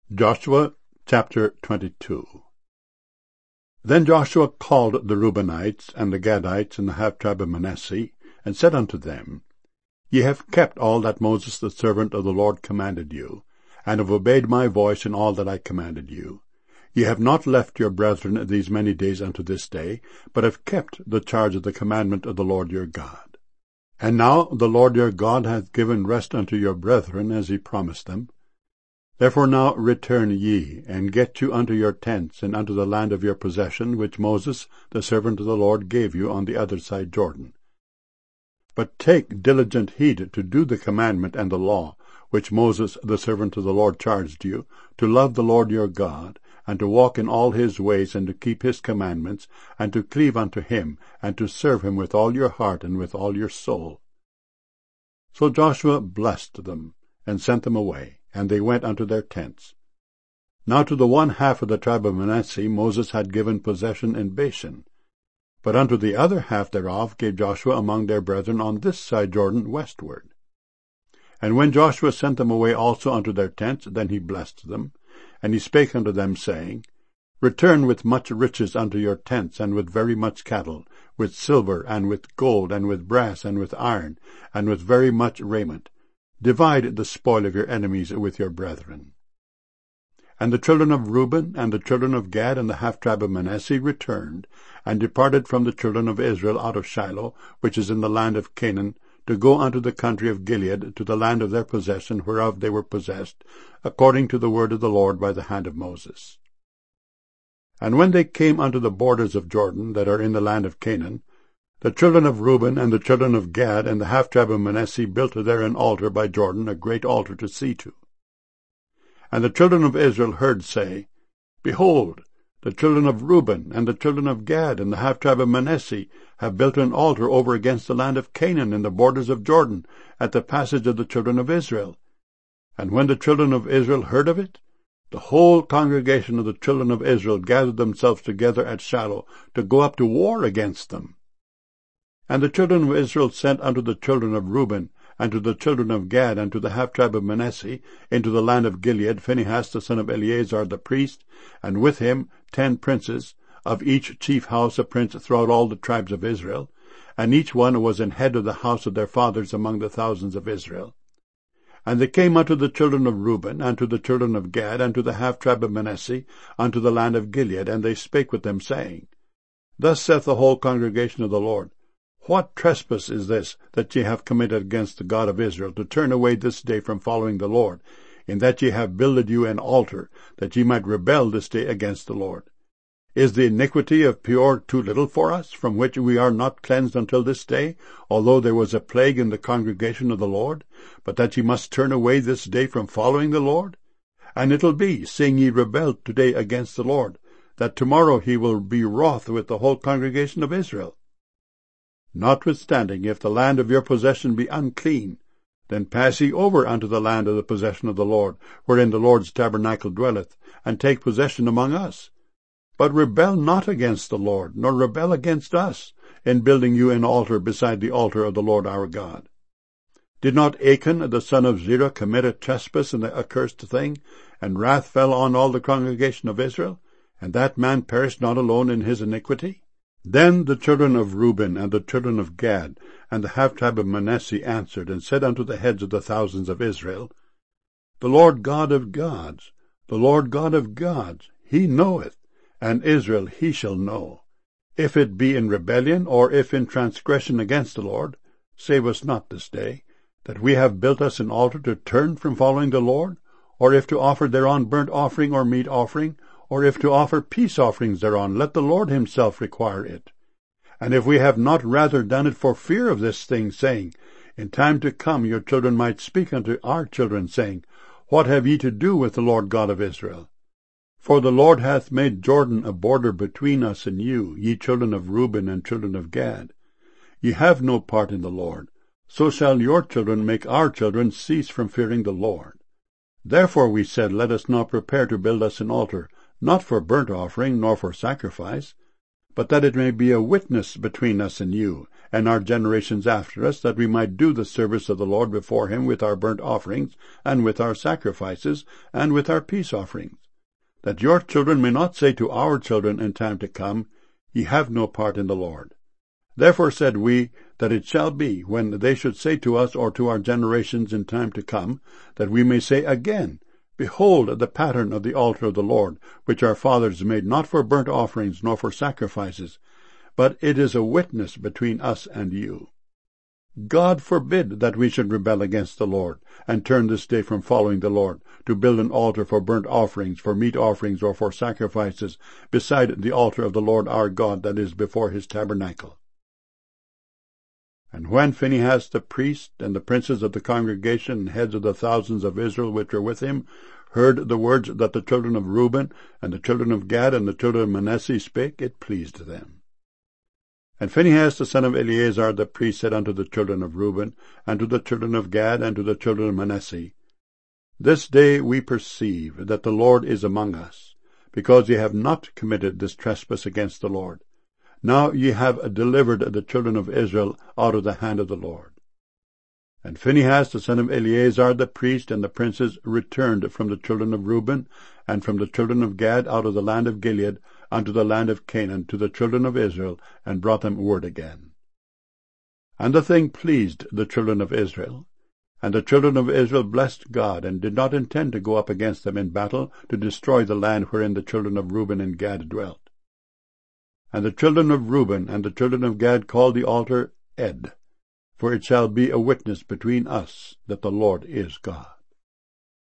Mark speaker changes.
Speaker 1: Joshua chapter 22. Then Joshua called the Reubenites, and the Gadites, and the half-tribe of Manasseh, and said unto them, Ye have kept all that Moses the servant of the Lord commanded you, and have obeyed my voice in all that I commanded you. Ye have not left your brethren these many days unto this day, but have kept the charge of the commandment of the Lord your God. And now the Lord your God hath given rest unto your brethren, as he promised them. Therefore now return ye, and get you unto your tents, and unto the land of your possession, which Moses the servant of the Lord gave you on the other side Jordan. But take diligent heed to do the commandment and the law, which Moses the servant of the Lord charged you, to love the Lord your God, and to walk in all his ways, and to keep his commandments, and to cleave unto him, and to serve him with all your heart and with all your soul. So Joshua blessed them, and sent them away, and they went unto their tents. Now to the one half of the tribe of Manasseh Moses had given possession in Bashan, but unto the other half thereof gave Joshua among their brethren on this side Jordan westward. And when Joshua sent them away also unto their tents, then he blessed them, and he spake unto them, saying, Return with much riches unto your tents, and with very much cattle, with silver, and with gold, and with brass, and with iron, and with very much raiment. Divide the spoil of your enemies with your brethren. And the children of Reuben, and the children of Gad, and the half-tribe of Manasseh returned, and departed from the children of Israel out of Shiloh, which is in the land of Canaan, to go unto the country of Gilead, to the land of their possession, whereof they were possessed, according to the word of the Lord by the hand of Moses. And when they came unto the borders of Jordan, that are in the land of Canaan, the children of Reuben and the children of Gad and the half-tribe of Manasseh built there an altar by Jordan, a great altar to see to. And the children of Israel heard say, Behold, the children of Reuben and the children of Gad and the half-tribe of Manasseh have built an altar over against the land of Canaan in the borders of Jordan, at the passage of the children of Israel. And when the children of Israel heard of it, the whole congregation of the children of Israel gathered themselves together at Shiloh to go up to war against them. And the children of Israel sent unto the children of Reuben, and to the children of Gad, and to the half-tribe of Manasseh, into the land of Gilead, Phinehas the son of Eleazar the priest, and with him 10 princes, of each chief house a prince throughout all the tribes of Israel, and each one was an head of the house of their fathers among the thousands of Israel. And they came unto the children of Reuben, and to the children of Gad, and to the half-tribe of Manasseh, unto the land of Gilead, and they spake with them, saying, Thus saith the whole congregation of the Lord, What trespass is this that ye have committed against the God of Israel, to turn away this day from following the Lord, in that ye have builded you an altar, that ye might rebel this day against the Lord? Is the iniquity of Peor too little for us, from which we are not cleansed until this day, although there was a plague in the congregation of the Lord, but that ye must turn away this day from following the Lord? And it'll be, seeing ye rebelled today against the Lord, that tomorrow he will be wroth with the whole congregation of Israel. Notwithstanding, if the land of your possession be unclean, then pass ye over unto the land of the possession of the Lord, wherein the Lord's tabernacle dwelleth, and take possession among us. But rebel not against the Lord, nor rebel against us, in building you an altar beside the altar of the Lord our God. Did not Achan the son of Zerah commit a trespass in the accursed thing, and wrath fell on all the congregation of Israel, and that man perished not alone in his iniquity? Then the children of Reuben and the children of Gad and the half-tribe of Manasseh answered, and said unto the heads of the thousands of Israel, The Lord God of gods, the Lord God of gods, he knoweth, and Israel he shall know. If it be in rebellion, or if in transgression against the Lord, save us not this day, that we have built us an altar to turn from following the Lord, or if to offer thereon burnt offering or meat offering, or if to offer peace offerings thereon, let the Lord himself require it. And if we have not rather done it for fear of this thing, saying, In time to come your children might speak unto our children, saying, What have ye to do with the Lord God of Israel? For the Lord hath made Jordan a border between us and you, ye children of Reuben and children of Gad. Ye have no part in the Lord, so shall your children make our children cease from fearing the Lord. Therefore we said, Let us now prepare to build us an altar, not for burnt offering, nor for sacrifice, but that it may be a witness between us and you, and our generations after us, that we might do the service of the Lord before him with our burnt offerings, and with our sacrifices, and with our peace offerings, that your children may not say to our children in time to come, Ye have no part in the Lord. Therefore said we, that it shall be, when they should say to us or to our generations in time to come, that we may say again, Behold the pattern of the altar of the Lord, which our fathers made not for burnt offerings nor for sacrifices, but it is a witness between us and you. God forbid that we should rebel against the Lord, and turn this day from following the Lord, to build an altar for burnt offerings, for meat offerings, or for sacrifices, beside the altar of the Lord our God that is before his tabernacle. And when Phinehas the priest, and the princes of the congregation, and heads of the thousands of Israel which were with him, heard the words that the children of Reuben, and the children of Gad, and the children of Manasseh spake, it pleased them. And Phinehas the son of Eleazar the priest said unto the children of Reuben, and to the children of Gad, and to the children of Manasseh, This day we perceive that the Lord is among us, because ye have not committed this trespass against the Lord. Now ye have delivered the children of Israel out of the hand of the Lord. And Phinehas the son of Eleazar the priest and the princes returned from the children of Reuben and from the children of Gad out of the land of Gilead unto the land of Canaan to the children of Israel, and brought them word again. And the thing pleased the children of Israel. And the children of Israel blessed God, and did not intend to go up against them in battle, to destroy the land wherein the children of Reuben and Gad dwelt. And the children of Reuben and the children of Gad called the altar Ed, for it shall be a witness between us that the Lord is God.